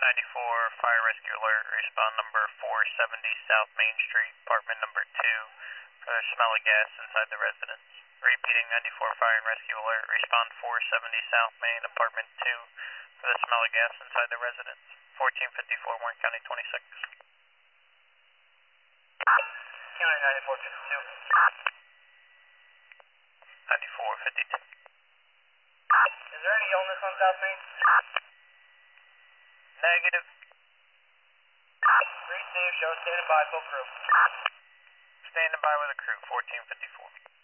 94 Fire Rescue Alert, respond number 470 South Main Street, apartment number 2, for the smell of gas inside the residence. Repeating 94 Fire and Rescue Alert, respond 470 South Main, apartment 2, for the smell of gas inside the residence. 1454 Warren County 26. County 9452. 9452. Is there any illness on South Main? Negative. Receive, show standing by, full crew. Standing by with a crew, 1454.